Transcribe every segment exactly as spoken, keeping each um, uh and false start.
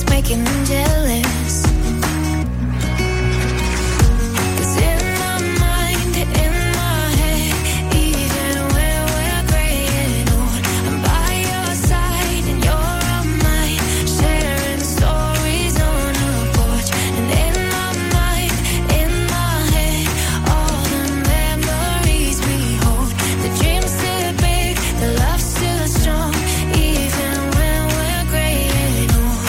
what's making them jealous. Cause in my mind, in my head, even when we're graying old, I'm by your side and you're on mine, sharing stories on a porch. And in my mind, in my head, all the memories we hold, the dreams still big, the love still strong, even when we're graying old.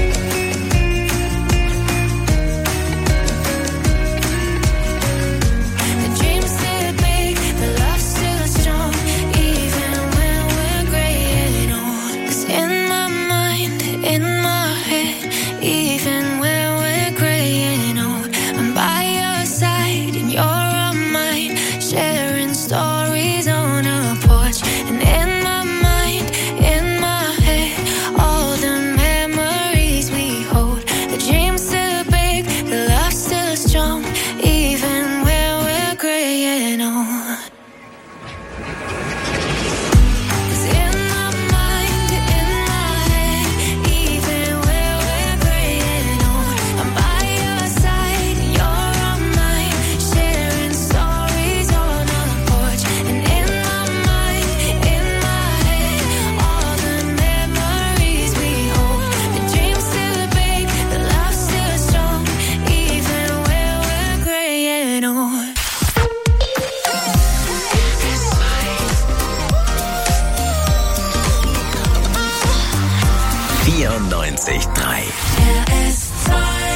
The dreams still big, the love still strong, even when we're graying old. 'Cause in my mind, in my head, even when we're graying old, I'm by your side and you're on mine, sharing stories on a porch. And in my mind, in my head, all the memories we hold, the dreams still big, the love still strong, even when we're graying old. 'Cause in my mind, in my head, even when we're graying old, I'm by your side and you're on mine, sharing stories on a porch. And in my mind, in my head, all the memories we hold, the dreams still big, the love still strong, even when we're graying old. vierundneunzig Komma drei. R S zwei.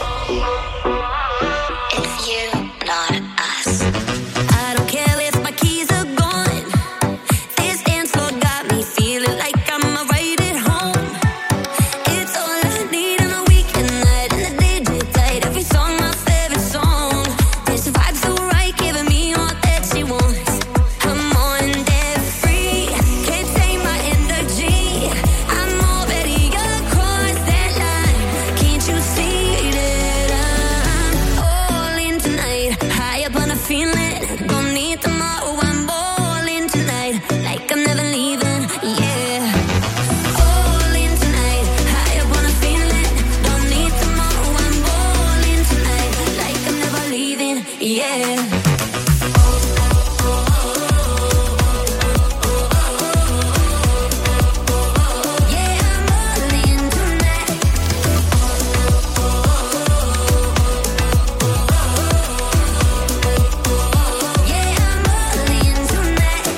It's you, not us. I don't care if my keys are gone. This dance floor got me feeling like I'm right at home. It's all I need on a weekend night, and the D J played every song, my favorite song. This vibe's so right, giving me all that she wants. I'm on debt free, can't take my energy. I'm already across that line. Can't you see that I'm all in tonight? High up on a feeling, don't need tomorrow. I'm all in tonight, like I'm never leaving. Yeah, all in tonight. High up on a feeling, don't need tomorrow. I'm all in tonight, like I'm never leaving. Yeah. Yeah, I'm all in tonight. Yeah, I'm all in tonight.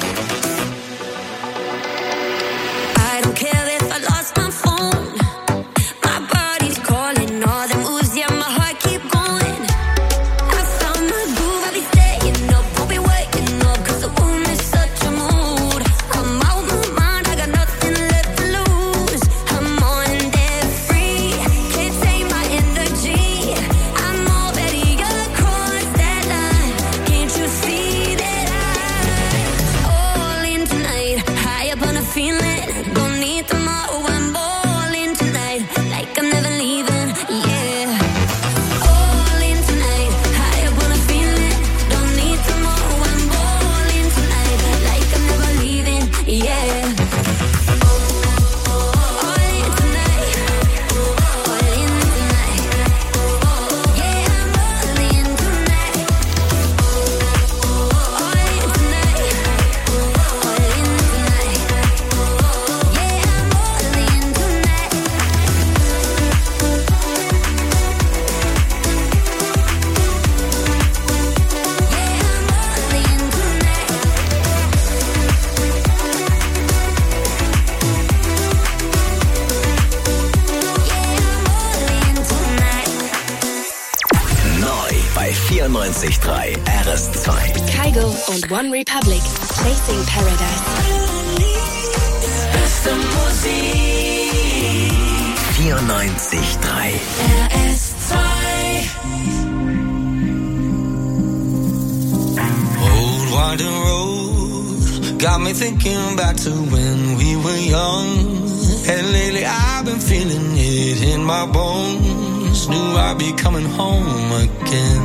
I don't care if I lost my phone. My body's calling, all the moves, yeah, my heart keep going. I found my groove, I'll be staying up, won't be waking up, 'cause the room is such a mood. I'm out my mind, I got nothing left to lose. I'm on debt free, can't take my energy. I'm already across that line. Can't you see that I'm all in tonight? High up on a feeling, don't need tomorrow. I'm all in tonight, like I'm never leaving. Yeah, all in tonight. High up on a feeling, don't need tomorrow. I'm all in tonight, like I'm never leaving. Yeah, all in tonight, all in tonight. Yeah, I'm all in tonight, all in tonight, all in tonight. Yeah, I'm all in tonight. Neu bei vierundneunzig Komma drei R S zwei. Kygo und One Republic, Chasing Paradise. Beste Musik. vierundneunzig Komma drei. R S zwei. Old winding road got me thinking back to when we were young. And lately I've been feeling it in my bones. Knew I'd be coming home again.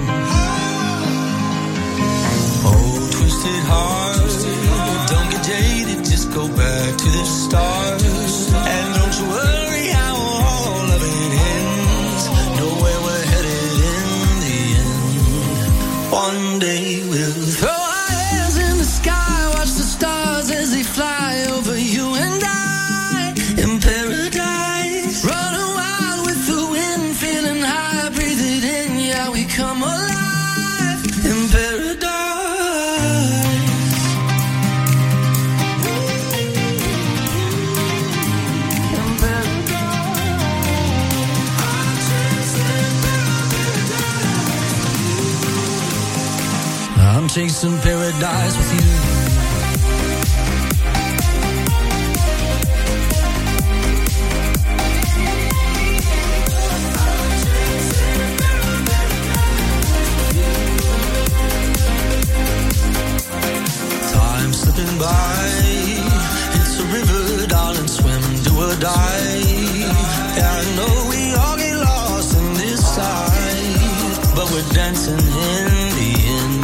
Oh, twisted heart, don't get jaded, just go back to the start. And don't you worry how all chasing paradise with you. Time slipping by, it's a river, darling, swim, do or die. Yeah, I know we all get lost in this side, but we're dancing in the end.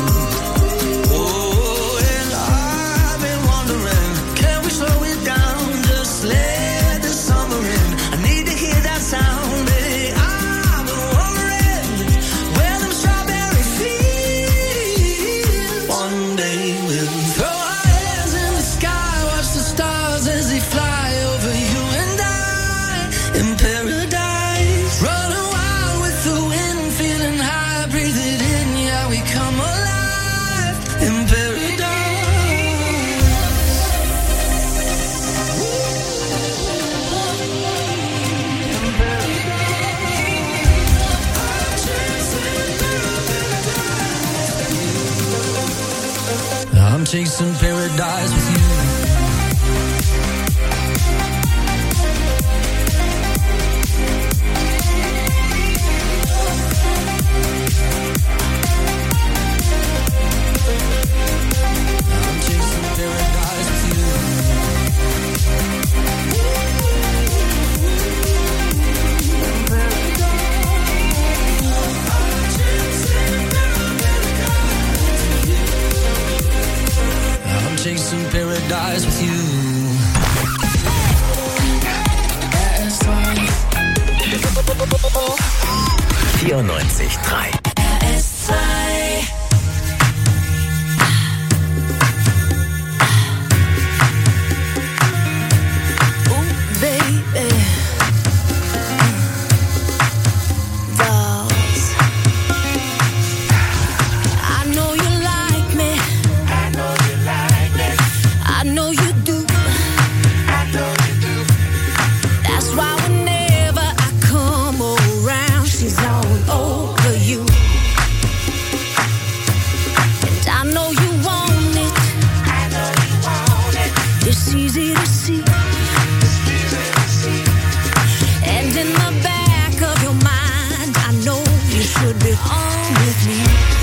Oh, and I've been wondering, can we slow it down? Just let the summer in. I need to hear that sound, baby. I've been wondering where them strawberry fields. One day we'll throw our hands in the sky, watch the stars as they fly over you and I in paradise. Running wild with the wind, feeling high, breathe it in, yeah, we come alive in paradise. I'm chasing paradise with you. I'm chasing paradise with you. I'm chasing paradise with you. vierundneunzig Komma drei. R S zwei. Ooh, baby. Dolls. I know you like me. I know you like me. I know you do. I know you do. That's why whenever I come around, she's all over you. And I know you want it. I know you want it. It's easy to see. It's easy to see. And in the back of your mind, I know you should be on with me.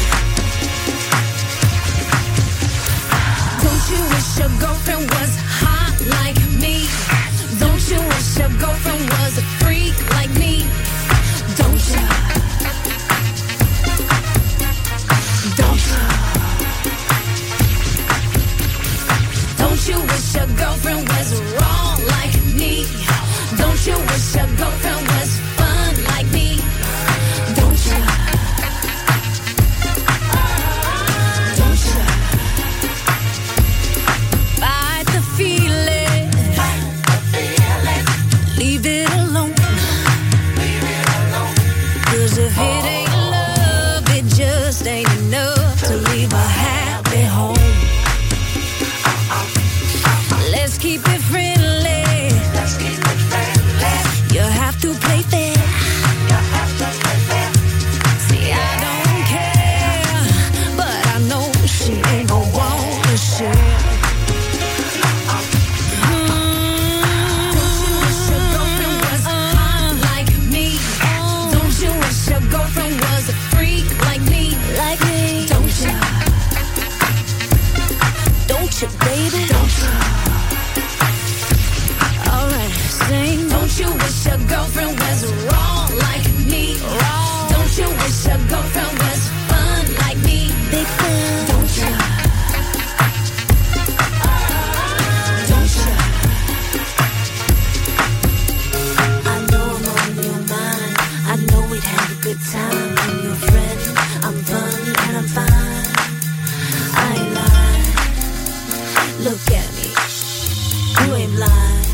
Don't you wish your girlfriend was hot like me? Don't you wish your girlfriend was a freak like me? Don't you? Don't you? Don't you wish your girlfriend was wrong like me? Don't you wish your girlfriend was fun like me? Don't you? Don't you? Fight the feeling. Leave it alone. Cause if it ain't love, it just ain't enough to leave a happy home. Let's keep it friendly. Let's keep it friendly. You have to play fair. You have to play fair. See, I don't care, but I know she ain't gon' want to share. Don't you wish your girlfriend was hot like me? Don't you wish your girlfriend was a freak like me? Like me? Don't you? Don't you, baby? Don't you? Alright, sing. Don't you wish your girlfriend was wrong like me? Wrong. Don't you wish your girlfriend was fun like me? Big fan. Don't you? Don't you? I know I'm on your mind. I know we'd have a good time. I'm your friend. I'm fun and I'm fine. I ain't lying. Look at me. You ain't blind.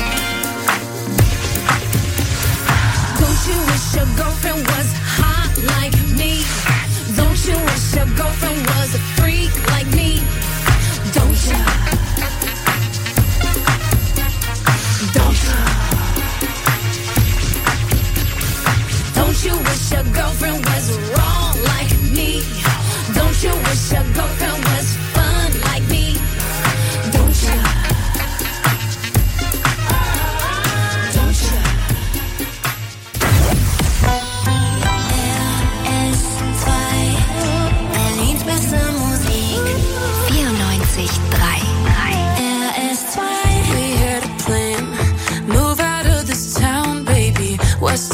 Don't you wish your girlfriend was hot like me? Don't you wish your girlfriend was a freak like me? Don't you? Don't you? Don't you wish your girlfriend was wrong like me? Don't you wish your girlfriend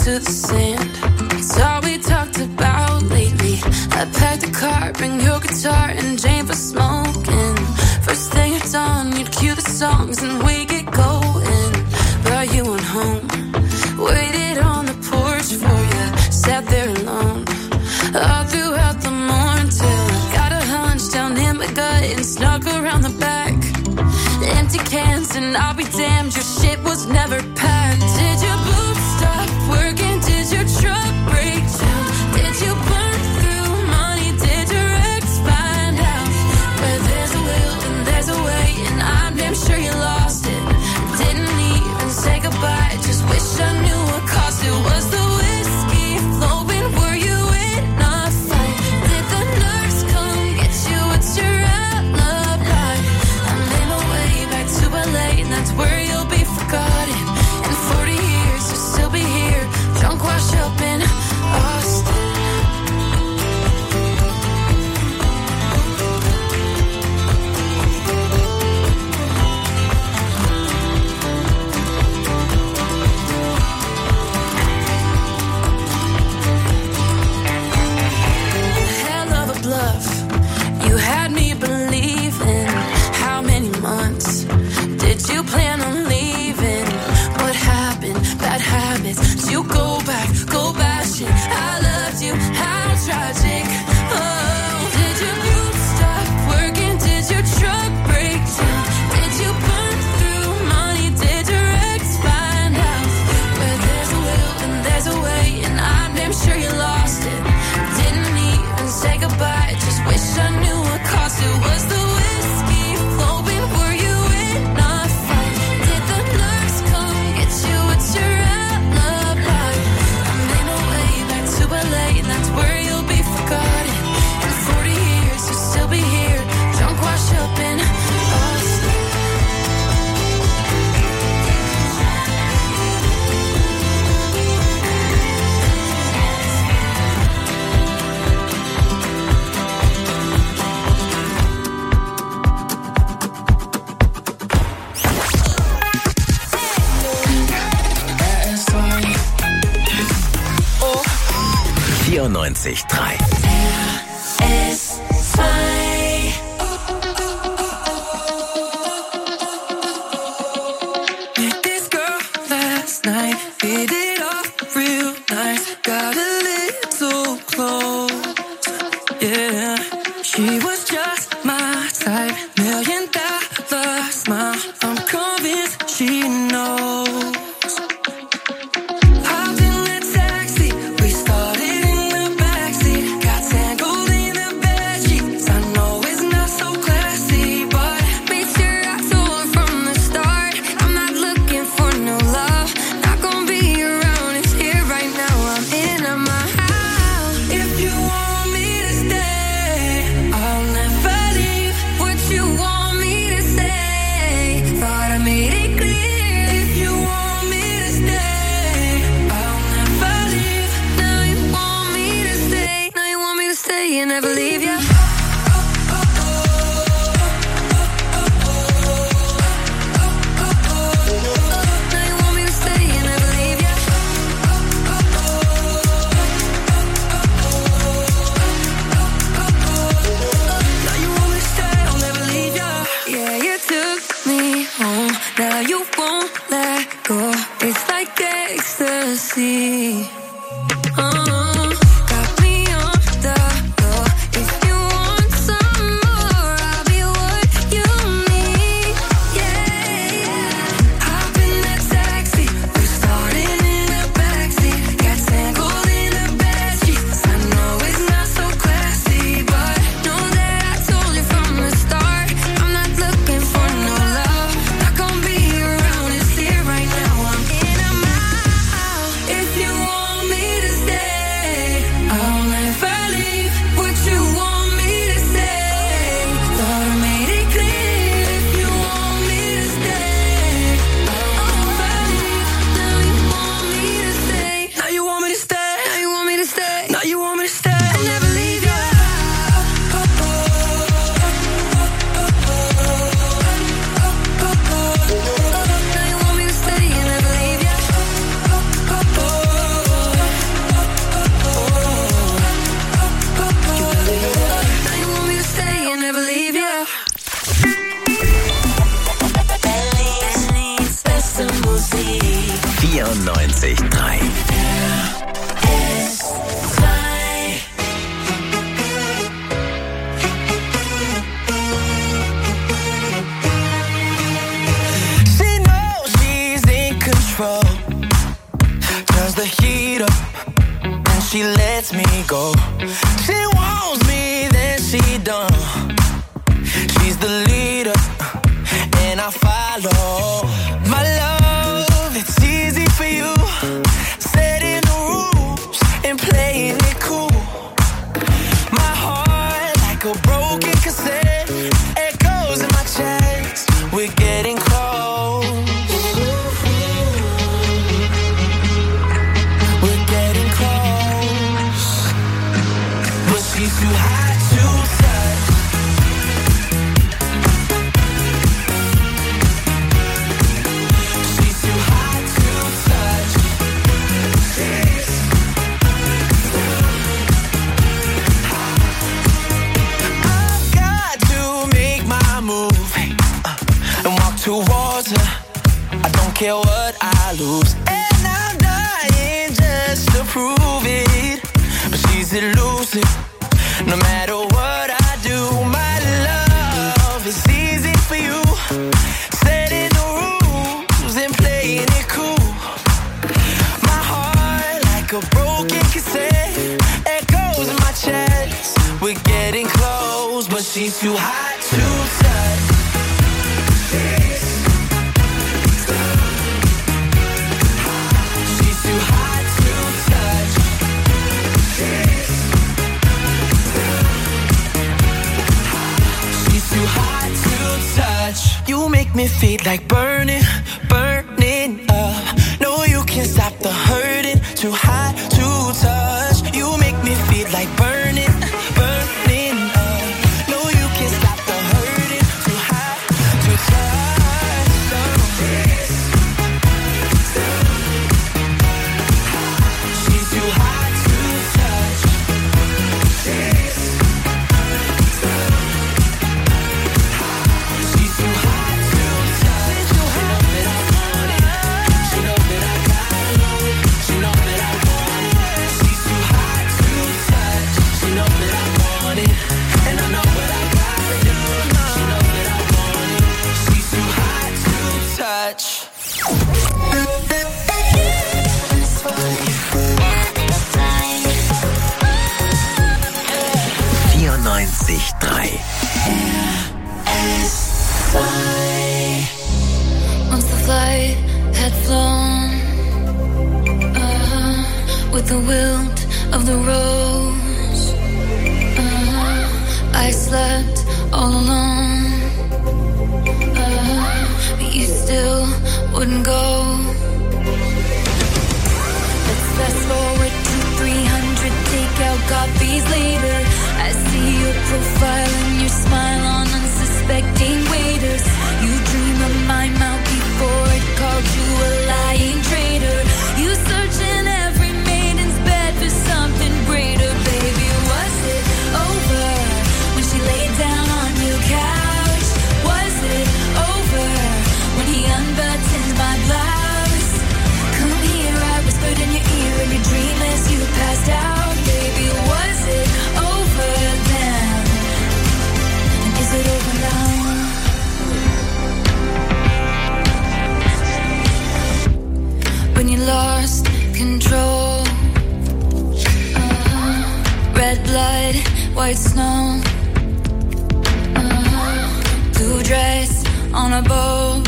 to the sand. It's all we talked about lately. I packed a car, bring your guitar and Jane for smoking. First thing at dawn, you'd cue the songs and we get going. But you went home, waited on the porch for you, sat there alone all throughout the morning till I got a hunch down in my gut and snuck around the back. Empty cans and I'll be damned, your shit was never packed. Did your boots stop working? Did your truck break down? Did you burn through money? Did your ex find out? Where there's a will and there's a way, and I'm damn sure you lost it. Didn't even say goodbye, just wish I knew what cost it. Was the whiskey flowing? Were you in a fight? Did the nurse come get you? What's your alibi? I made my way back to L A, and that's where you'll be forgotten. In forty years, you'll still be here, drunk, washed up in Austin. Hell of a bluff, you had me believing. How many months did you plan on leaving? What happened? Bad habits. Did you go back, go back shit? I loved you, how tragic. Oh, did your boots stop working? Did your truck break down? Did you burn through money? Did your ex find out? Where there's a will and there's a way, and I'm damn sure you lost it. Didn't even say goodbye, just wish I knew what cost it. Was the whiskey flowing? Were you in a fight? Did the nurse come get you? What's your alibi? I made my way back to L A, and that's where you'll be forgotten. In forty years, you'll still be here, drunk, washed up in Austin. vierundneunzig Komma drei. S zwei. Met this girl last night, hit it off real nice, got a little close, yeah. She was just my type, million dollar smile, I'm convinced she knows. Hopped in the taxi, we started in the backseat, got tangled in the bedsheets. I know it's not so classy, but made sure I told her from the start, I'm not looking for no love, not gonna be around, it's here right now, I'm in my house. If you want me to stay, I'll never leave. What you want me to say, thought I made it clear. If you want me to stay, I'll never leave. Now you want me to stay, now you want me to stay and never leave ya. Now you want me to stay and never leave ya. Now you want me to stay, I'll never leave ya. Yeah, you took me home, now you won't let go. It's like ecstasy. Uh, got me on the go. If you want some more, I'll be what you need. Yeah, hop in that taxi, we started in the backseat, got tangled in the bedsheets. I know it's not so classy, but know that I told you from the start, I'm not looking for no love, not gonna be around, it's here right now, I'm in a mile. If you want me to drei. She knows she's in control. Turns the heat up and she lets me go. She wants me, then she done. She's the leader and I follow. My love, it's easy for you. Setting the rules and playing it cool. My heart like a broken cassette. Echoes in my chest. We're getting close. We're getting close. But she's too hot to touch. She's too hot to touch. She's I've got to make my move uh, and walk towards her. I don't care what I lose, and I'm dying just to prove it. But she's elusive, no matter what I do. My love is easy for you, setting the rules and playing it cool. My heart like a broken cassette, echoes in my chest. We're getting close, but she's too hot to touch. She's too hot to touch. She's too hot to touch. You make me feel like burning, burning up. No, you can't stop the hurting. Too hot to touch. You make me feel like burning, burning up. No, you can't stop the hurting. Too hot to touch. She's too hot to touch. She's too hot to touch. She knows that I want it. She knows that I got it. She knows that I want it. She's too hot to touch. She knows that I want it, and I know what I gotta do. She knows that I want it. She's too hot to touch. vierundneunzig Komma drei. Once the flight had flown, uh, with the wilt of the rose, uh, I slept all alone, uh, but you still wouldn't go. Let's fast forward to three hundred takeout copies later. I see your profile and your smile on unsuspecting waiters. You dream of my mouth before it called you a lying traitor. You search in every maiden's bed for something greater. Baby, was it over when she laid down on your couch? Was it over when he unbuttoned my blouse? Come here, I whispered in your ear in your dream as you passed out. Baby, was it over then? And is it over now? When you lost control, uh, red blood, white snow, uh, blue dress on a boat,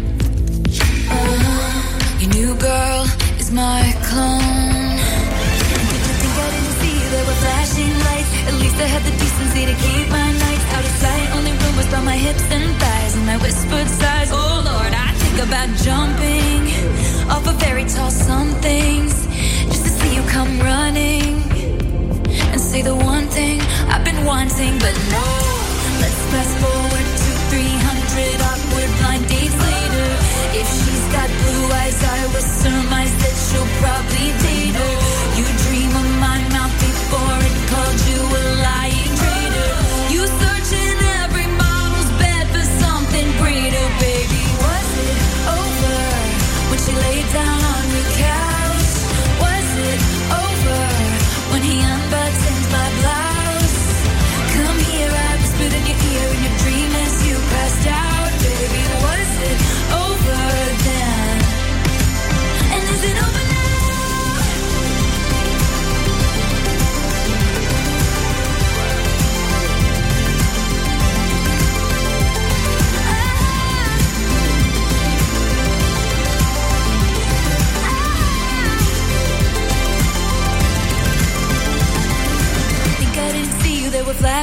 uh, your new girl is my clone. And did you think I didn't see there were flashing lights? At least I had the decency to keep my nights out of sight. Only rumors about my hips and thighs and my whispered sighs. Oh Lord, I think about jumping off of very tall somethings just to see you come running and say the one thing I've been wanting. But no, let's fast forward to three hundred awkward blind dates later. If she's got blue eyes, I will surmise that she'll probably date her. You dream of my mouth before it called you a lying traitor. You search in every model's bed for something greater. Baby, was it over when she laid down on your couch?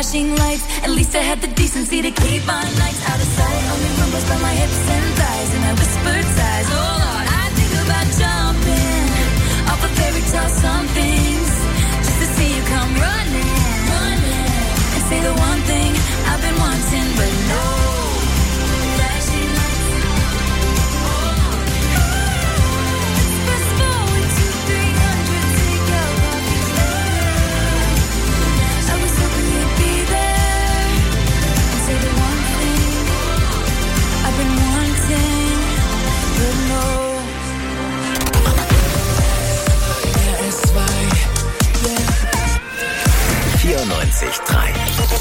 flashing lights. At least I had the decency to keep my nights out of sight. Only rumbles by my hips and thighs, and I whispered sighs. Oh Lord, I think about jumping off a fairy tale some things, just to see you come running, running, and say the one thing I've been wanting, but no. Flashing lights. Oh. Fast forward to three hundred to go off your love. I was hoping you'd be there and say the one thing I've been wanting, but no. vierundneunzig Komma drei.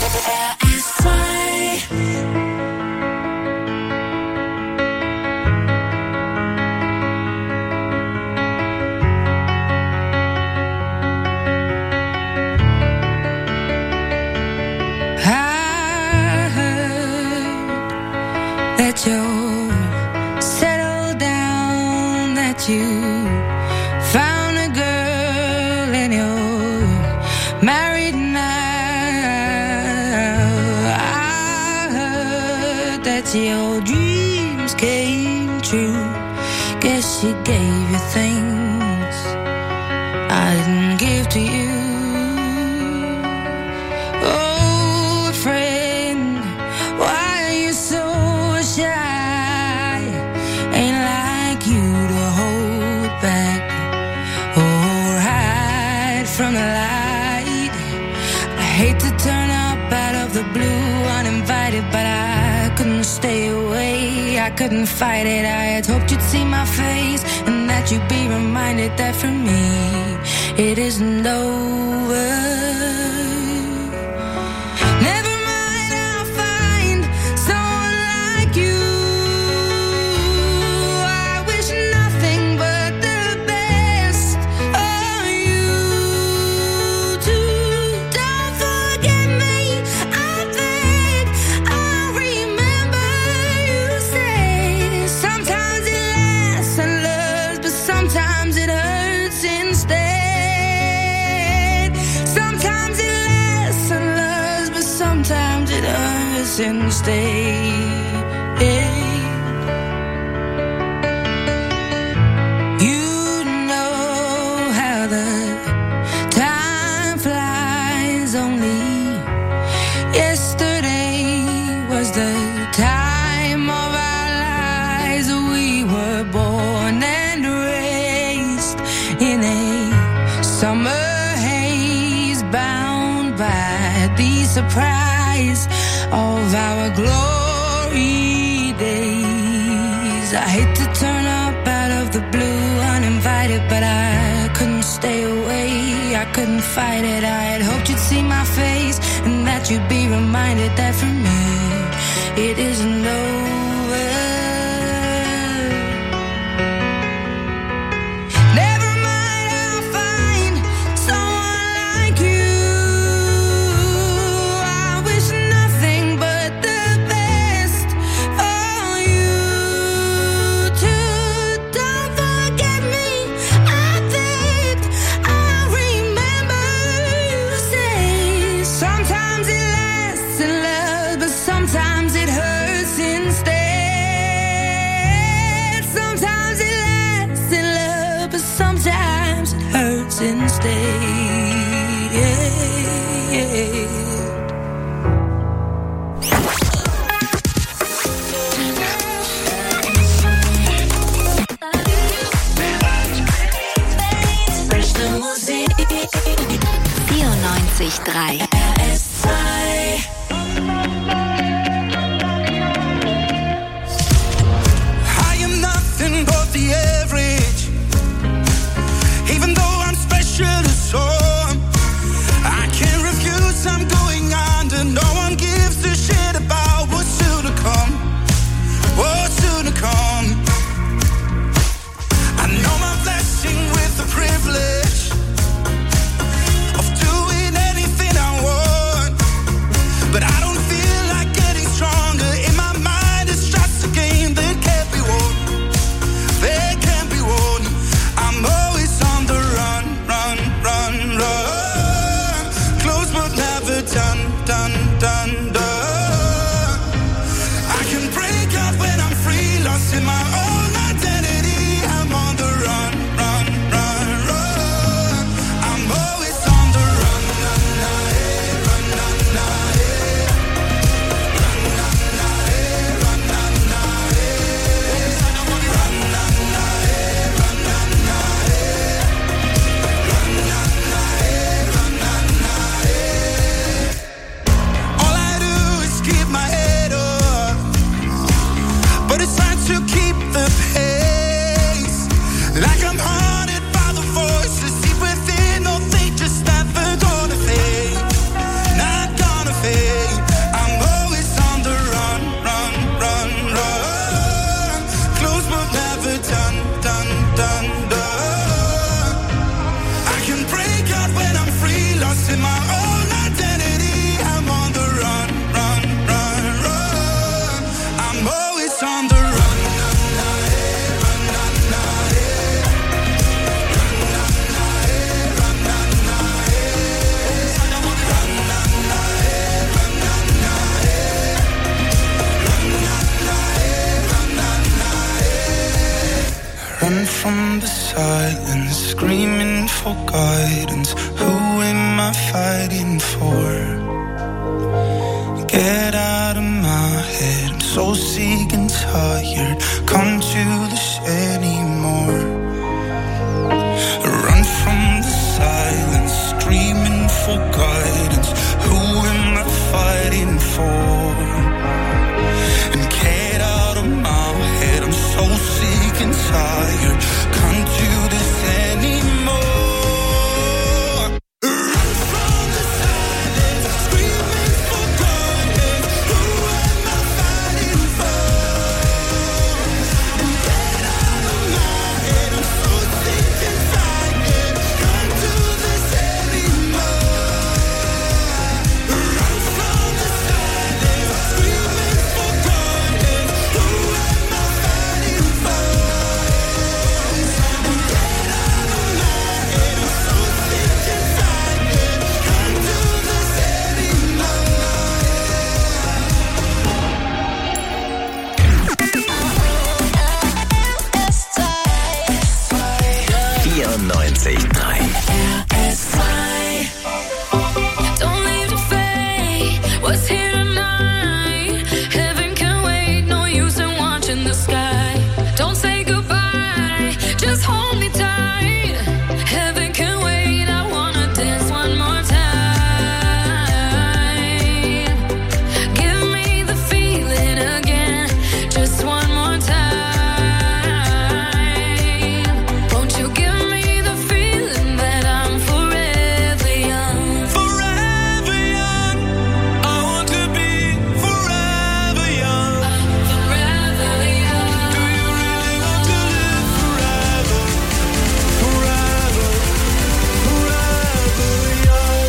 I heard that you're settled down, that you found a girl and you're married now. I heard that your dreams came true. Guess she gave you things I didn't give to you. Oh, friend, why are you so shy? Ain't like you to hold back or hide from the light. I hate to turn up out of the blue uninvited, but I couldn't stay away. I couldn't fight it. I had hoped you'd see my face and that you'd be reminded that for me it isn't over. Never mind, I'll find someone like you. I wish nothing but the best of you too. Don't forget me, I think I remember you say sometimes it lasts and loves, but sometimes it hurts instead. Sometimes it lasts and loves, but sometimes it hurts instead. You know how the time flies. Only yesterday was the time of our lives. We were born and raised in a summer haze, bound by the surprise of our glory days. I hate to turn up out of the blue uninvited, but I couldn't stay away. I couldn't fight it. I had hoped you'd see my face and that you'd be reminded that for me it isn't over. Never mind, I'll find someone like you. I wish nothing but the best for you too. Don't forget me, I think I remember you say sometimes it lasts in love, but sometimes it hurts instead. Sometimes it lasts in love, but sometimes it hurts instead. Yeah, yeah. vierundneunzig Komma drei. I am nothing but the average, even though I'm special to some. I can't refuse, I'm going under. No one gives a shit about what's soon to come. What's soon to come. I know my blessing with the privilege of doing anything I want, but I don't feel like losing my own identity. I'm on the run, run, run, run. I'm always on the run. Run from the silence, screaming for guidance. Who am I fighting for? Get out of my head, I'm so sick and tired. Come to this anymore. Run from the silence, screaming for guidance. Who am I fighting for? And get out of my head, I'm so sick and tired. Can't do this anymore. Run from the silence, screaming for guidance. Who am I fighting for? And get out of my head, I'm so sick and tired. Can't do this anymore. Run from the silence, screaming for guidance. Who am I fighting for? And get out of my head, I'm so sick and tired. Can't do this anymore. vierundneunzig Komma drei. Don't leave the fate. What's here tonight? Heaven can wait. No use in watching the sky. Don't say goodbye. Just hold me tight. Heaven can wait. I wanna dance one more time. Give me the feeling again. Just one more time. Won't you give me the feeling that I'm forever young? Forever young, I want to be forever young. Forever young. Do you really want to live forever? Forever, forever young.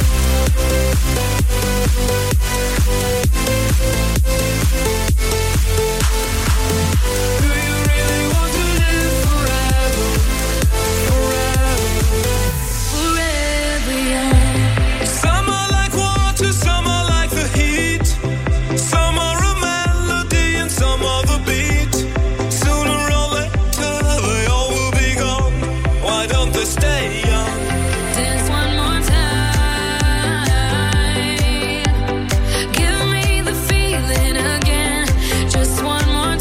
Do you really want to live forever? Forever. Forever young. Some are like water, some are like the heat. Some are a melody and some are the beat. Sooner or later they all will be gone. Why don't they stay young? Dance one more time. Give me the feeling again. Just one more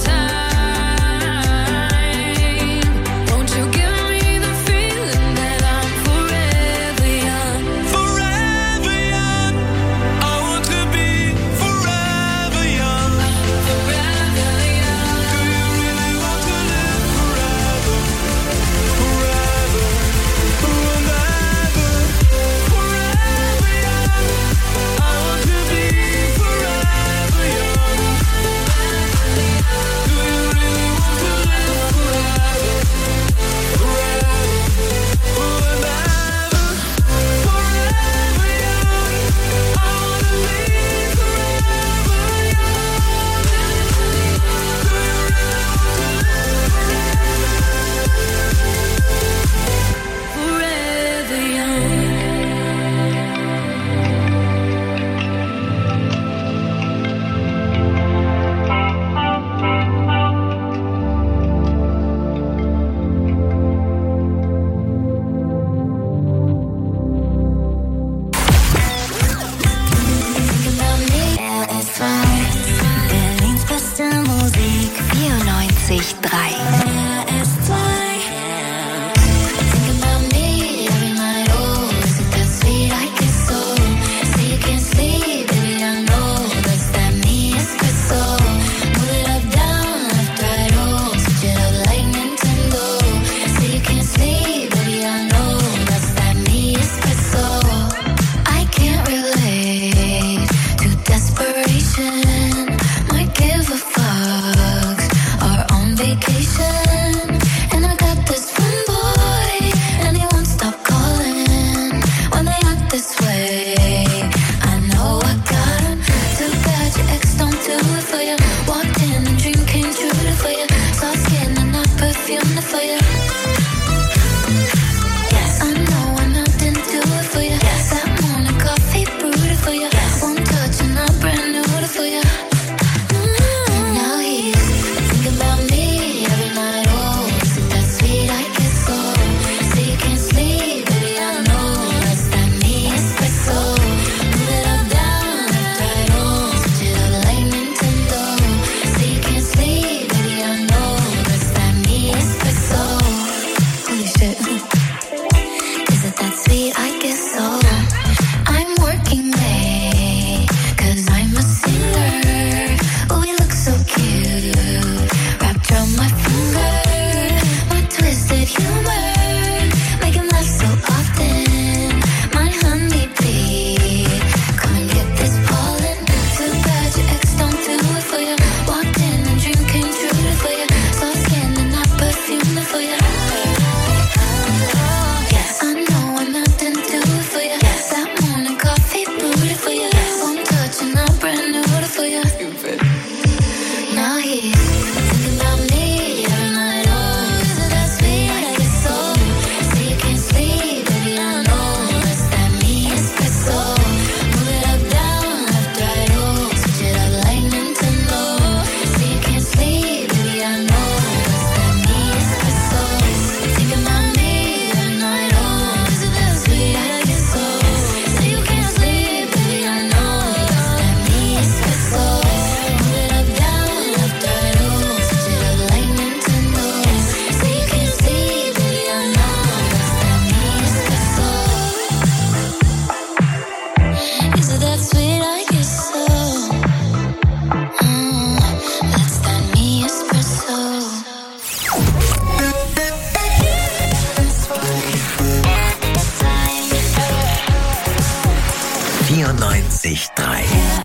time. Won't you give me the feeling that I'm forever young? Forever young, I want to be forever young. Forever young. Do you really want to live forever? Forever, forever, forever young. I want to be forever young. Do you really want to live forever? Forever, forever, forever young. I want to be forever young. Forever young. Berlins beste Musik. vierundneunzig Komma drei. I can't relate to desperation. Might give a fuck. Are on vacation. vierundneunzig Komma drei.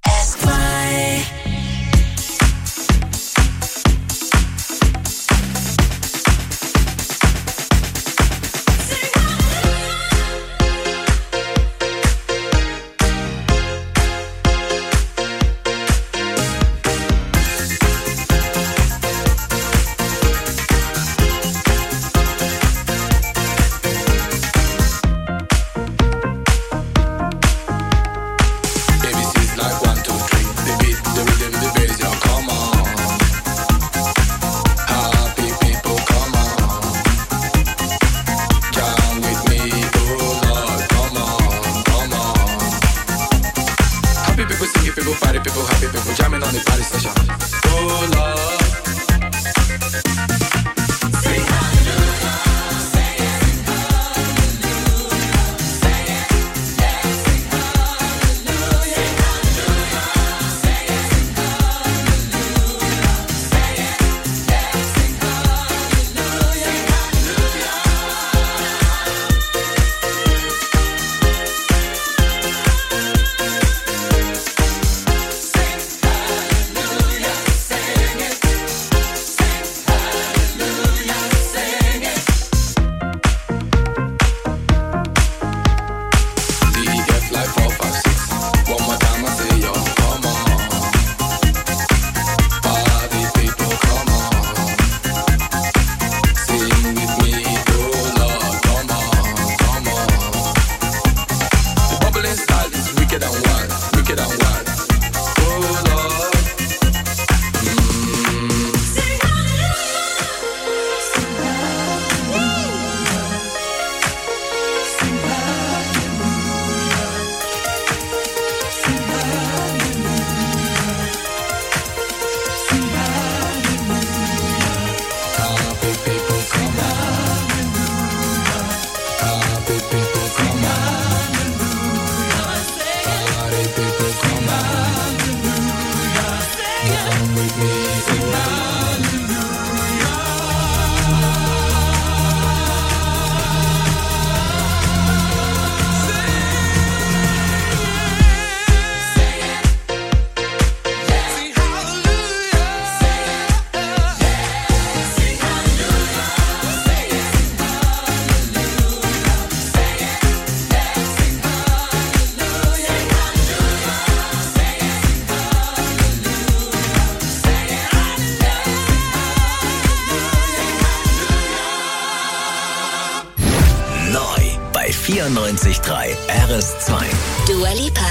vierundneunzig Komma drei R S zwei. Dua Lipa.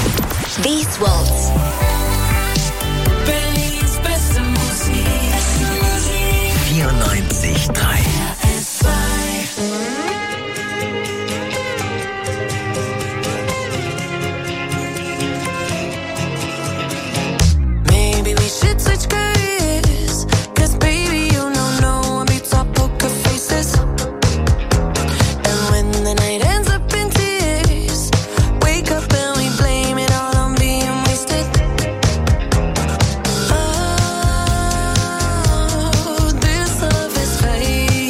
These Waltz. Berlins beste Musik. vierundneunzig Komma drei. R S zwei. Maybe we should switch careers, 'cause baby you know no one beats our poker faces. And when the night ends up in tears, wake up and we blame it all on being wasted. Oh, this love is fake.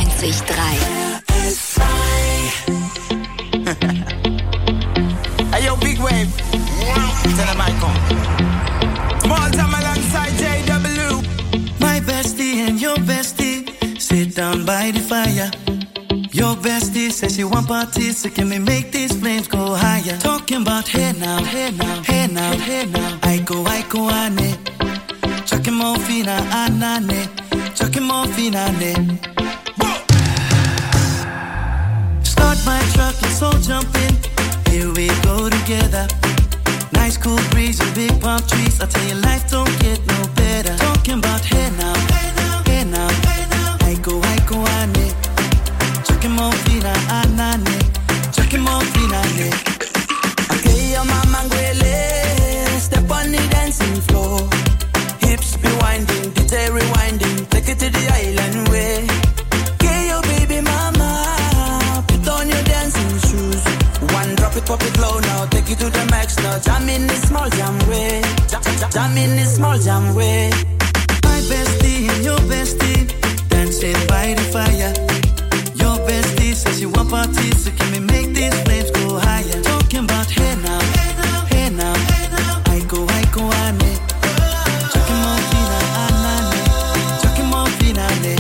vierundneunzig Komma drei. Hey yo, big wave. Tell them I come. Small time alongside J W. My bestie and your bestie sit down by the fire. Your bestie says she want parties, so can we make these flames go higher? Talking about hey now, hey now, hey now, hey now. I go, I go, ane. Chucking more fina, anane. Chucking more fina, ane. Start my truck, let's all jump in. Here we go together. Nice cool breeze and big palm trees. I tell you, life don't get no better. Talking about hey now, hey now, hey now, hey now. I go, I go, ane. Chucking more fina, anane. Chucking more fina, ane. Okay, your mama ngwele. Step on the dancing floor. Hips be winding, D J rewinding. Take it to the island way. Okay, your baby mama. Put on your dancing shoes. One drop it, pop it low now. Take it to the max now. Jam in this small jam way. Jam, jam, jam in this small jam way. My bestie and your bestie dancing by the fire. Your bestie says she want parties, so can we make these flames go higher? Talking about hey now, hey now, hey now, hey now. I go, I go, ane. Chucking more fina, anane. Chucking more fina, ane.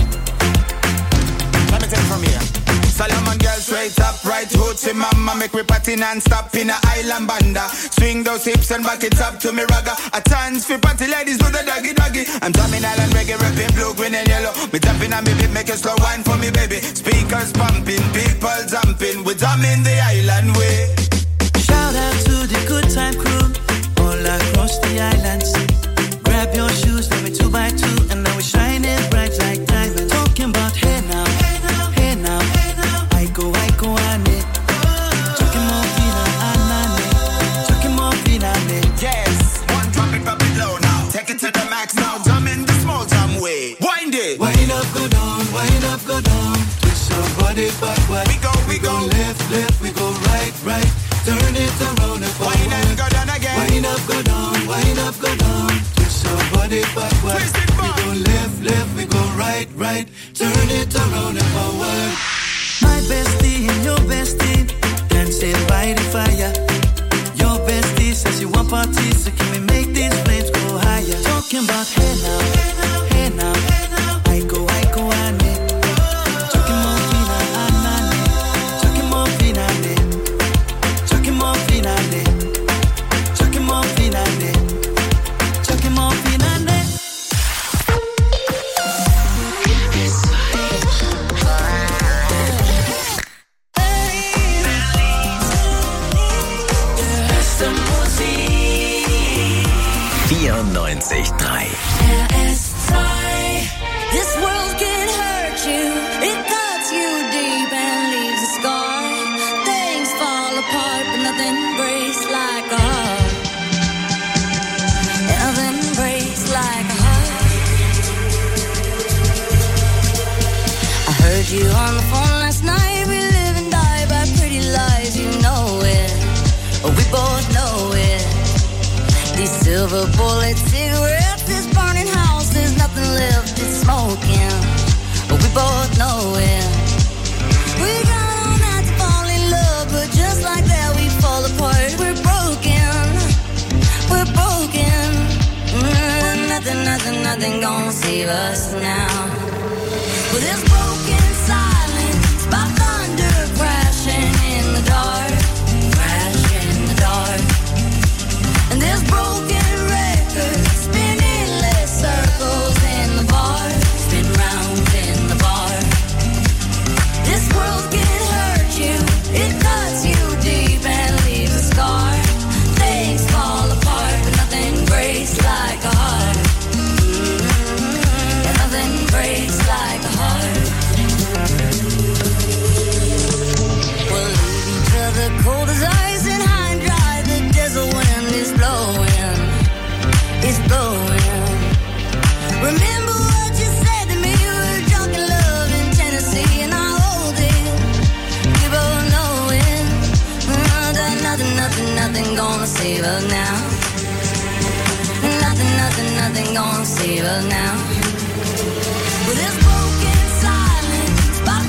Let me take it from here. Solomon girl straight up, right hoochie mama. Make me party non-stop in a island banda. Swing those hips and back it up to me ragga. A chance for party ladies do the doggy doggy. I'm drumming island reggae, rapping blue, green and yellow. Me tapping on me beat, make a slow wine for me baby. Speakers pumping, people jumping. We drumming the island way. Shout out to the good time crew all across the islands. Grab your shoes, let me two by two, and now we shining bright like diamonds. Talking about hey now, hey now, hey now, hey now. I go, I go, ane. Chucking more fina, anane. Chucking more fina, ane. Yes, one drop it, pop it low now. Take it to the max now. Jump in the small jam way. Wind it. Wind up, go down, wind up, go down. Twist your body backward. We go, we, we go, go left, left, we go right, right. Turn it around and forward. Wind up, go down again. Wind up, go down, wind up, go down. Twist your body backward. Twist it back. We go left, left, we go right, right. Turn it around and forward. My bestie and your bestie dancing by the fire. Your bestie says you want parties, so can we make these flames go higher? Talking about hey now, hey now, hey now, hey now. I go, I go, ane. Chucking more fina, anane. Chucking more fina, ane. Chucking more fina, ane. Chucking more fina, ane. Chucking more fina, ane. vierundneunzig Komma drei. This world can hurt you, it cuts you deep and leaves a scar. Things fall apart, but nothing breaks like a heart. Nothing breaks like a heart. I heard you on the phone last night. We live and die by pretty lies, you know it. We both know it. These silver bullet cigarettes, this burning house, there's nothing left, it's smoking. But we both know it. We got all night to fall in love, but just like that we fall apart. We're broken, we're broken. Mm, nothing, nothing, nothing gonna save us now. Well, there's broken silence by thunder crashing in the dark, crashing in the dark. And there's broken records spinning less circles in the bar, spin round in the bar. This world can hurt you, it cuts you deep and leaves a scar. Things fall apart, but nothing breaks like a heart. Mm-hmm. And nothing breaks like a heart. We'll leave each other cold as ice and high and dry. The desert wind is blowing, it's blowing. Remember what you said to me, we were drunk in love in Tennessee, and I hold it, we both know it. Uh, that nothing, nothing, nothing gonna save us now. Nothing, nothing, nothing gonna save us now. Well, there's broken silence by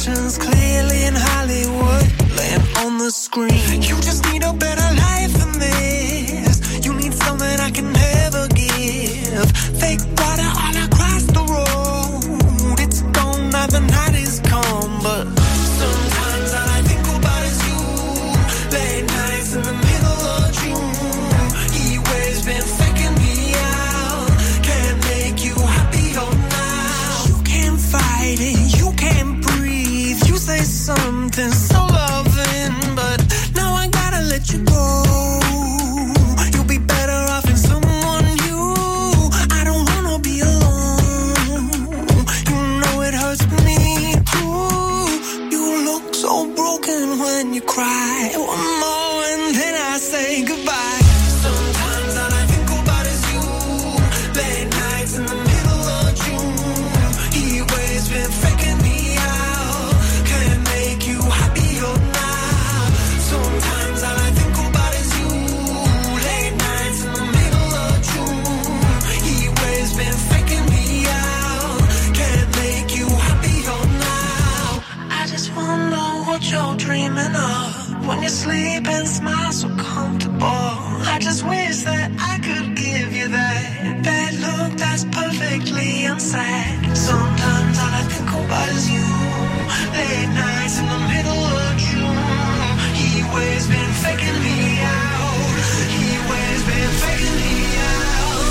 reflections clearly in Hollywood, laying on the screen. You just need a better life than this. You need something I can never give. Fake water all across the road. It's gone now, the night is come, but sometimes all I think about is you. Late nights in the middle of June. He waves been faking me out. Can't make you happier now. You can't fight it, you can't breathe. You say something so loving, but now I gotta let you go. You'll be better off in someone new. I don't wanna be alone. You know it hurts me too. You look so broken when you cry. One more and then I say goodbye. Sometimes all I think about is you. Late nights in the middle of June. He always been faking me out. Can't make you happier now. Sometimes all I think about is you. Late nights in the middle of June. He always been faking me out. Can't make you happier now. I just wonder what you're dreaming of when you sleep and smile so comfortable. I just wish that I could give you that bad look that's perfectly unsaid. Sometimes all I think about is you. Late nights in the middle of June. He always been faking me out. He always been faking me out.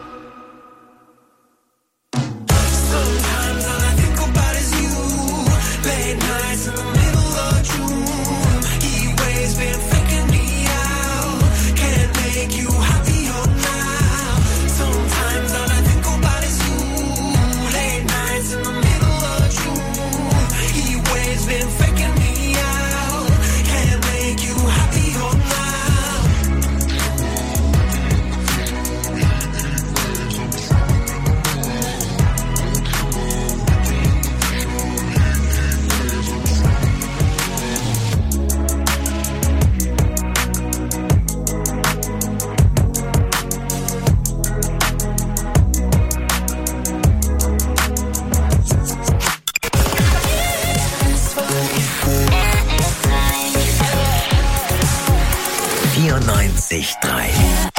Sometimes all I think about is you. Late nights in the middle of June. He always been faking me out. Can't make you happier now. Sometimes all I think about is you. Late nights in the middle of June. He always been faking me out. Can't make you happier now. vierundneunzig Komma drei.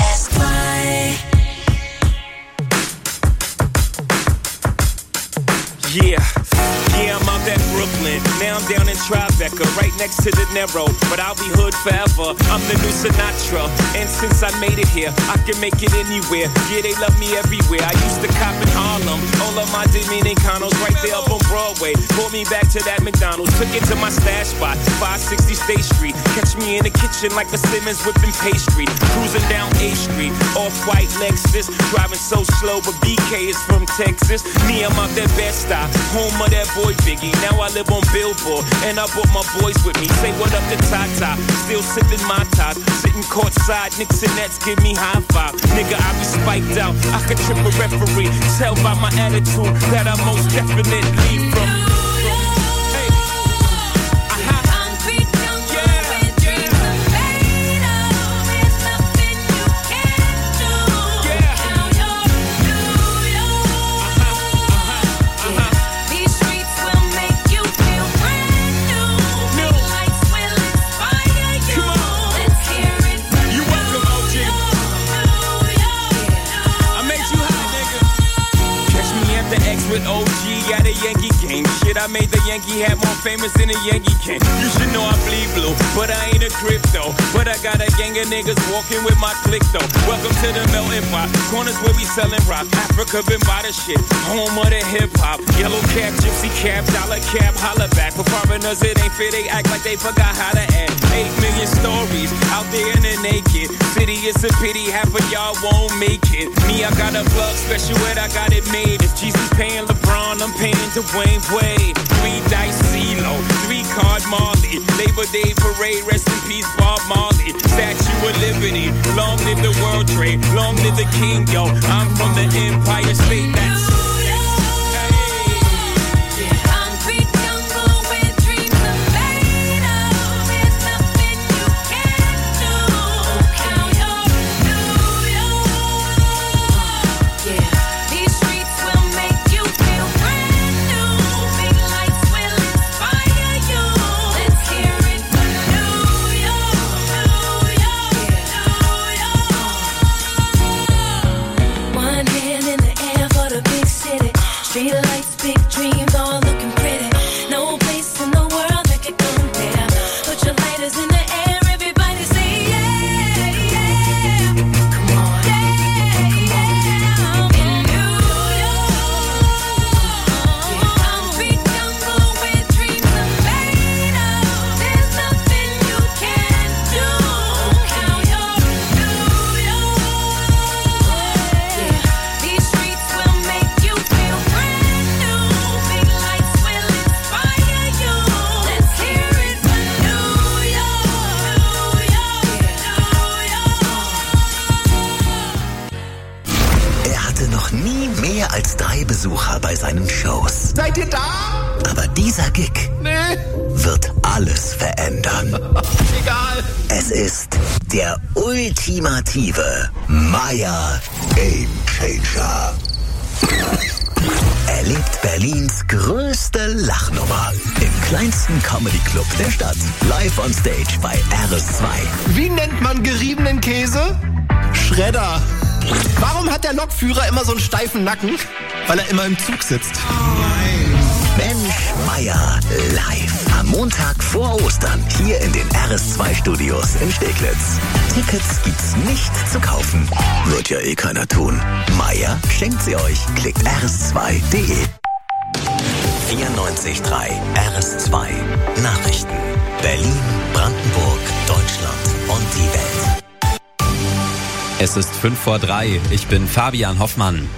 Yeah, yeah, I'm out at Brooklyn. Now I'm down in Tribeca, right next to the Narrow. But I'll be hood forever. I'm the new Sinatra. And since I made it here, I can make it anywhere. Yeah, they love me everywhere. I used to cop in Harlem. All of my Dominicanos right there up on Broadway. Pulled me back to that McDonald's. Took it to my stash spot, five sixty State Street. Catch me in the kitchen like a Simmons whipping pastry. Cruising down A Street, off-white Lexus. Driving so slow, but B K is from Texas. Me, I'm out that Bed-Stuy, home of that boy Biggie. Now I live on Billboard, and I brought my boys with me. Say what up to Tata, still sipping my ties. Sitting courtside, Knicks and Nets give me high five. Nigga, I be spiked out, I could trip a referee. Tell by my attitude that I most definitely from. With O G at a Yankee game. Shit, I made the Yankee hat more famous than a Yankee can. You should know I bleed blue, but I ain't a crypto. But I got a gang of niggas walking with my click though. Welcome to the melting pot. Corners where we selling rock. Africa been by the shit. Home of the hip hop. Yellow cap, gypsy cap, dollar cap, holla back. For foreigners it ain't fair, they act like they forgot how to act. Eight million stories out there in the naked city. It's a pity half of y'all won't make it. Me, I got a plug special and I got it made. If Jesus paying LeBron, I'm paying Dwayne Wade. Three dice CeeLo, three card Marley. Labor Day parade, rest in peace Bob Marley. Statue of Liberty, long live the World Trade, long live the King, yo. I'm from the Empire State, that's These streets will make you feel brand new. Big lights will inspire. dieser Gig Nee. wird alles verändern. Egal. Es ist der ultimative Meier Game Changer. Erlebt Berlins größte Lachnummer im kleinsten Comedy-Club der Stadt. Live on Stage bei R S zwei. Wie nennt man geriebenen Käse? Schredder. Warum hat der Lokführer immer so einen steifen Nacken? Weil er immer im Zug sitzt. Mensch Meier live. Am Montag vor Ostern hier in den R S zwei Studios in Steglitz. Tickets gibt's nicht zu kaufen. Wird ja eh keiner tun. Meier schenkt sie euch. Klickt r s zwei punkt d e. vierundneunzig Komma drei R S zwei Nachrichten. Berlin, Brandenburg, Deutschland und die Welt. Es ist fünf vor drei. Ich bin Fabian Hoffmann.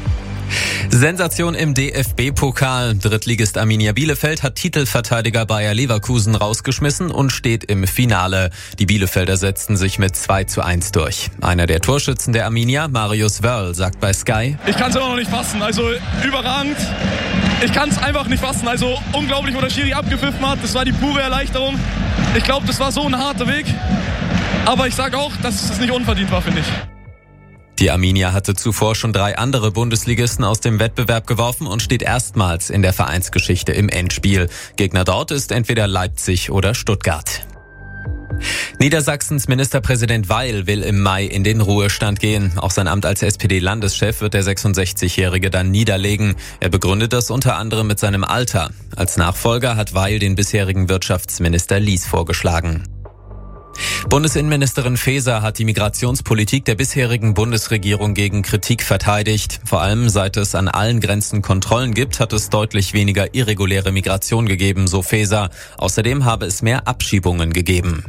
Sensation im D F B-Pokal. Drittligist Arminia Bielefeld hat Titelverteidiger Bayer Leverkusen rausgeschmissen und steht im Finale. Die Bielefelder setzten sich mit zwei zu eins durch. Einer der Torschützen der Arminia, Marius Wörl, sagt bei Sky: Ich kann es immer noch nicht fassen. Also überragend. Ich kann es einfach nicht fassen. Also unglaublich, wo der Schiri abgepfiffen hat. Das war die pure Erleichterung. Ich glaube, das war so ein harter Weg. Aber ich sage auch, dass es nicht unverdient war, finde ich. Die Arminia hatte zuvor schon drei andere Bundesligisten aus dem Wettbewerb geworfen und steht erstmals in der Vereinsgeschichte im Endspiel. Gegner dort ist entweder Leipzig oder Stuttgart. Niedersachsens Ministerpräsident Weil will im Mai in den Ruhestand gehen. Auch sein Amt als S P D-Landeschef wird der sechsundsechzigjährige dann niederlegen. Er begründet das unter anderem mit seinem Alter. Als Nachfolger hat Weil den bisherigen Wirtschaftsminister Lies vorgeschlagen. Bundesinnenministerin Faeser hat die Migrationspolitik der bisherigen Bundesregierung gegen Kritik verteidigt. Vor allem seit es an allen Grenzen Kontrollen gibt, hat es deutlich weniger irreguläre Migration gegeben, so Faeser. Außerdem habe es mehr Abschiebungen gegeben.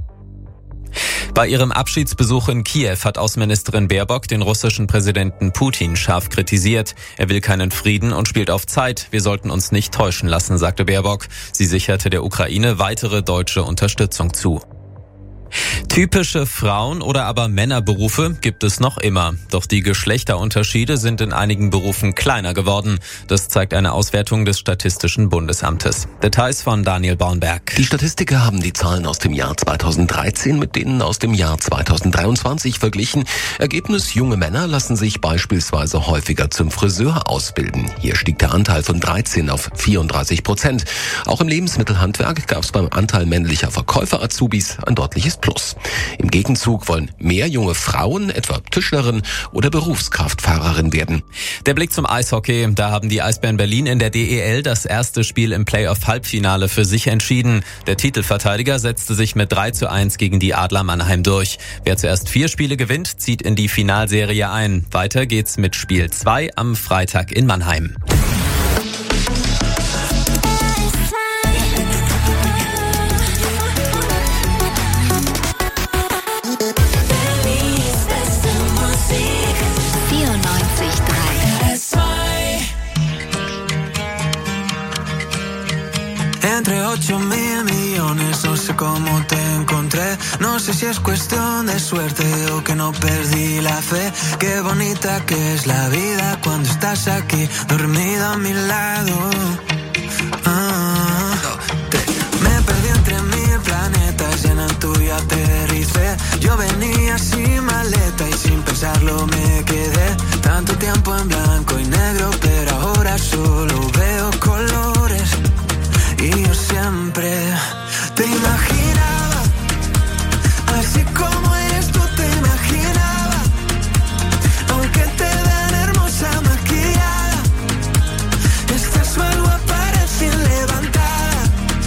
Bei ihrem Abschiedsbesuch in Kiew hat Außenministerin Baerbock den russischen Präsidenten Putin scharf kritisiert. Er will keinen Frieden und spielt auf Zeit. Wir sollten uns nicht täuschen lassen, sagte Baerbock. Sie sicherte der Ukraine weitere deutsche Unterstützung zu. Typische Frauen- oder aber Männerberufe gibt es noch immer. Doch die Geschlechterunterschiede sind in einigen Berufen kleiner geworden. Das zeigt eine Auswertung des Statistischen Bundesamtes. Details von Daniel Baunberg. Die Statistiker haben die Zahlen aus dem Jahr zweitausenddreizehn mit denen aus dem Jahr zweitausenddreiundzwanzig verglichen. Ergebnis: Junge Männer lassen sich beispielsweise häufiger zum Friseur ausbilden. Hier stieg der Anteil von dreizehn auf vierunddreißig Prozent. Auch im Lebensmittelhandwerk gab es beim Anteil männlicher Verkäufer-Azubis ein deutliches Plus. Im Gegenzug wollen mehr junge Frauen, etwa Tischlerin oder Berufskraftfahrerin werden. Der Blick zum Eishockey. Da haben die Eisbären Berlin in der D E L das erste Spiel im Playoff-Halbfinale für sich entschieden. Der Titelverteidiger setzte sich mit drei zu eins gegen die Adler Mannheim durch. Wer zuerst vier Spiele gewinnt, zieht in die Finalserie ein. Weiter geht's mit Spiel zwei am Freitag in Mannheim. Entre ocho mil millones, no sé cómo te encontré. No sé si es cuestión de suerte o que no perdí la fe. Qué bonita que es la vida cuando estás aquí, dormida a mi lado. Ah, me perdí entre mil planetas y en el tuyo aterricé. Yo venía sin maleta y sin pensarlo me quedé. Tanto tiempo en blanco y negro, pero ahora solo veo colores. Y yo siempre te imaginaba, así como eres tú te imaginaba, aunque te vean hermosa maquillada, estás mal guapa recién levantada.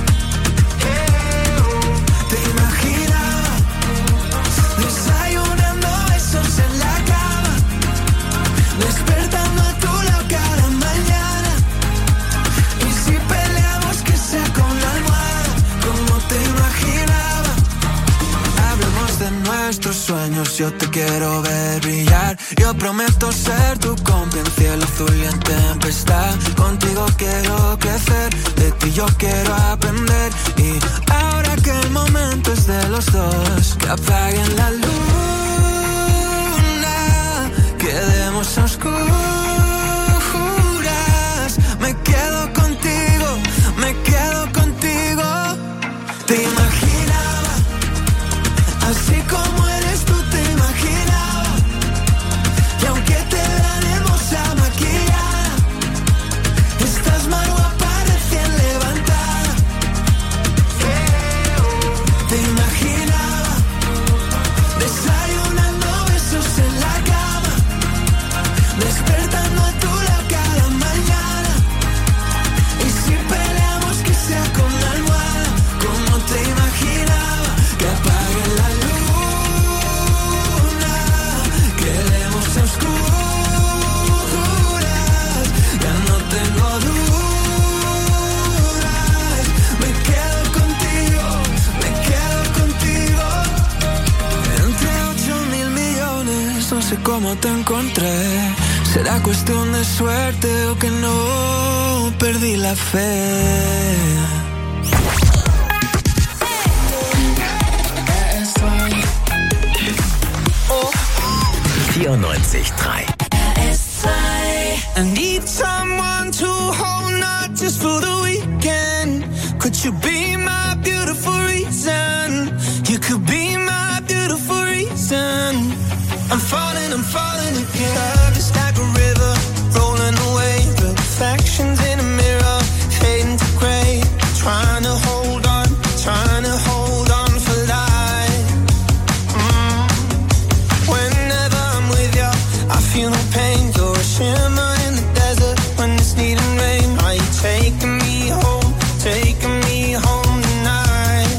Te imaginaba, desayunando besos en la cama, despertando a tu lado cada mañana, y si peleamos que sea con la almohada, como te imaginaba. Hablemos de nuestros sueños, yo te quiero ver brillar. Yo prometo ser tu cómplice en cielo azul y en tempestad. Contigo quiero crecer, de ti yo quiero aprender. Y ahora que el momento es de los dos, que apaguen la luna, quedemos a oscuras. Me quedo contigo, me quedo cómo te encontré. Será cuestión de suerte o que no perdí la fe. vierundneunzig Komma drei I need someone to hold, not just for the weekend. Could you be my beautiful reason? You could be my beautiful reason. I'm falling, I'm falling again. Love is like a river, rolling away. The reflections in a mirror, fading to gray. Trying to hold on, trying to hold on for life. Mm. Whenever I'm with you, I feel no pain. You're a shimmer in the desert when it's needing rain. Are you taking me home, taking me home tonight?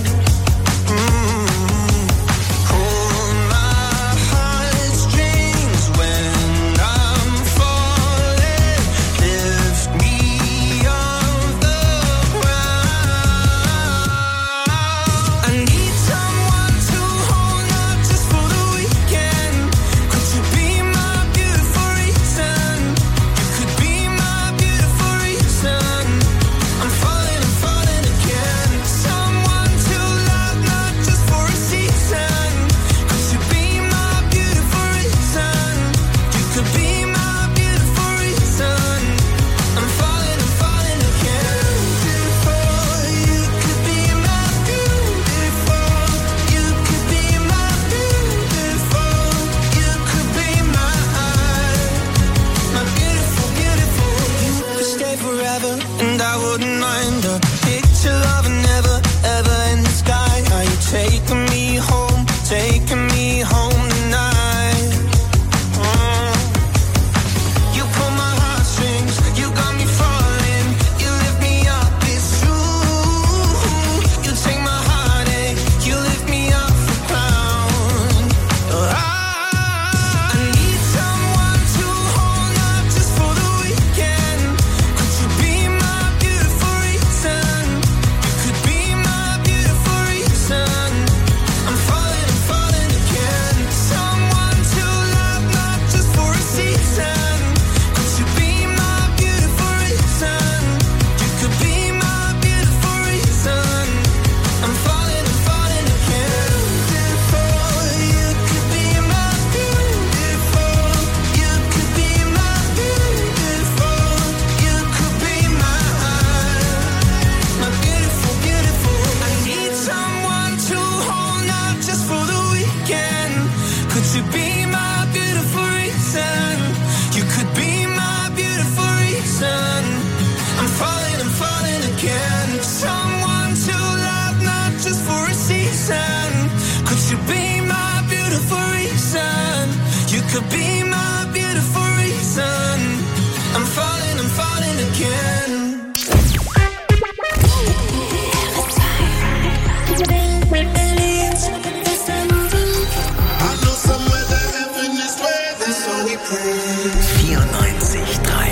Mm. Hold my heartstrings when I'm falling. Lift me off the ground. I need someone to hold, not just for the weekend. Could you be my beautiful reason? You could be my beautiful reason. I'm falling, I'm falling again. Someone to love, not just for a season. Could you be my beautiful reason? You could be my beautiful reason. I'm falling, I'm falling again. Beautiful, you could be my beautiful. You could be my beautiful. You could be my, my beautiful, beautiful. You could stay forever, and I wouldn't mind a picture of a never, ever in the sky. Are you taking me home, taking me home tonight? Mm. You pull my heartstrings, you got me falling. You lift me up, it's true. You take my heartache, you lift me off the ground. I need someone to hold, not just for the weekend. Could you be my beautiful reason? You could be my beautiful reason. I'm falling, I'm falling again. Someone to love, not just for a season. Could you be my beautiful reason? You could be my beautiful reason. I'm falling, I'm falling again. Beautiful, you could be my beautiful. You could be my beautiful. You could be my, my beautiful, beautiful. I need someone to hold, not just for the weekend. Could you be my beautiful reason? You could be my beautiful reason. I'm falling, I'm falling again. Someone to love, not just for a season. Could you be my beautiful reason? You could be my beautiful reason. I'm falling, I'm falling again. vierundneunzig Komma drei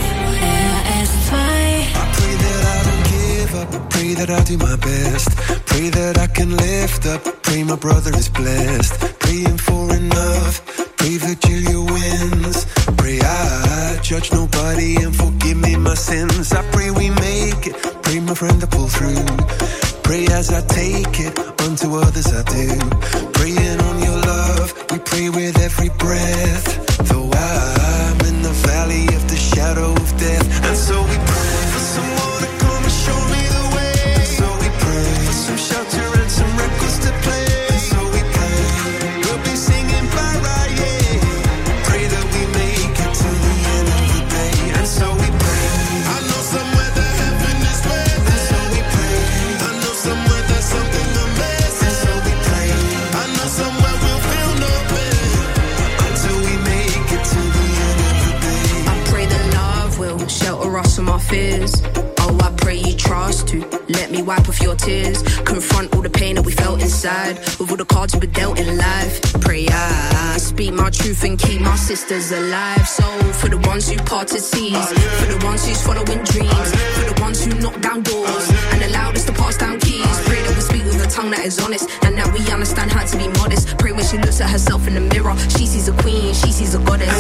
I pray that I don't give up. I pray that I do my best. Pray that I can lift up. Pray my brother is blessed. Praying for enough. Pray Virgilia wins. Pray I judge nobody and forgive me my sins. I pray we make it. Pray my friend to pull through. Pray as I take it. Unto others I do. Praying on your love. We pray with every breath. Though I'm in the valley of the shadow of death. And so we pray for someone to come and show me the way. And so we pray for some shelter and some records to play. And so we pray we'll be singing bye right, yeah. Pray that we make it to the end of the day. And so we pray. I know somewhere that heaven is waiting. And so we pray. I know somewhere there's something amazing. And so we pray. I know somewhere we'll feel no pain until we make it to the end of the day. I pray that love will shelter us from our fears. Oh, I pray you trust to let me wipe off your tears. Confront all the pain that we felt inside with all the cards we were dealt in life. Pray I speak my truth and keep my sisters alive. So for the ones who parted seas, for the ones who's following dreams, for the ones who knock down doors and allowed us to pass down keys. Pray that we speak with a tongue that is honest and that we understand how to be modest. Pray when she looks at herself in the mirror, she sees a queen, she sees a goddess.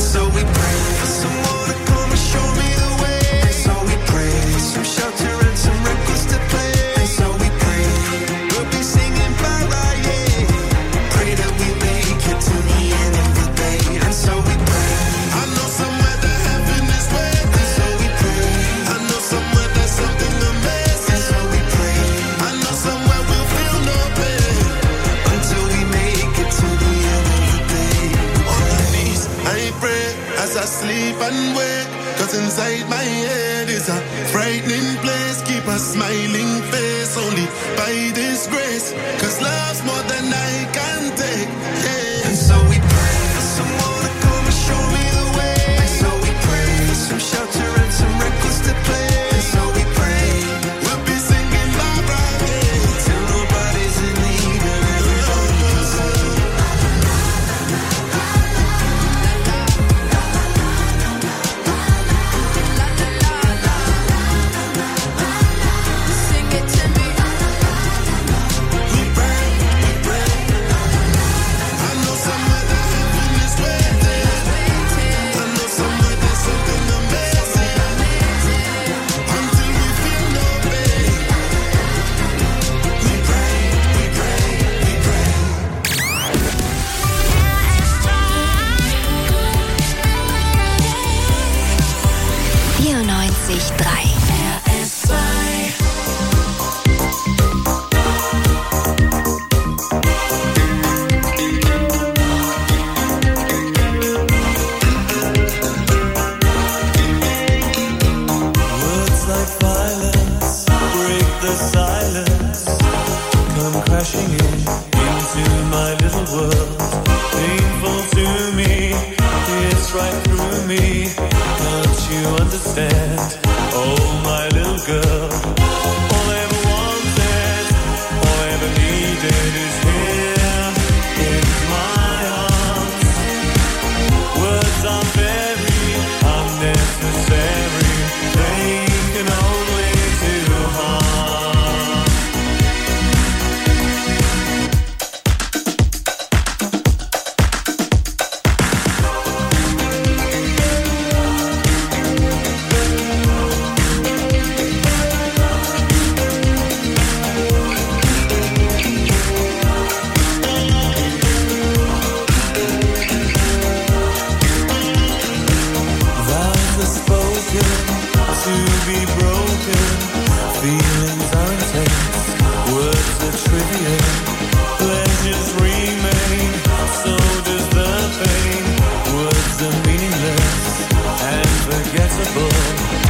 And so we pray for someone to come and show me the way. And so we pray for some shelter and some records to play. And so we pray we'll be singing bye bye, yeah. Pray that we make it to the end of the day. And so we pray. I know somewhere that heaven is waiting. And so we pray. I know somewhere there's something amazing. And so we pray. I know somewhere we'll feel no pain until we make it to the end of the day. On my knees, I pray as I sleep and wake. Cause inside my head is a frightening place. Keep a smiling face only by this grace. Cause love's more than I can take, yeah. And so we pray for someone to come and show me the way. And so we pray for some shelter and some records to play. And so we pray we'll be singing bye bye, yeah, till nobody's in need and everybody can say. Sing it to me. We pray, we pray. I know somewhere that heaven is waiting. I know somewhere there's something amazing. Until we feel no pain. We pray, we pray, we pray. vierundneunzig Komma drei. R S zwei. Words like violence break the silence. Come crashing in into my little world. Painful to me, it's right through me. Can't you understand? Oh, my little girl. All I ever wanted, all I ever needed is here in my arms. Words are very unnecessary. They can only do harm. Vows are spoken to be broken. Feelings are intense. Words are trivial. Pleasures remain. So does the pain. Words are meaningless and forgettable.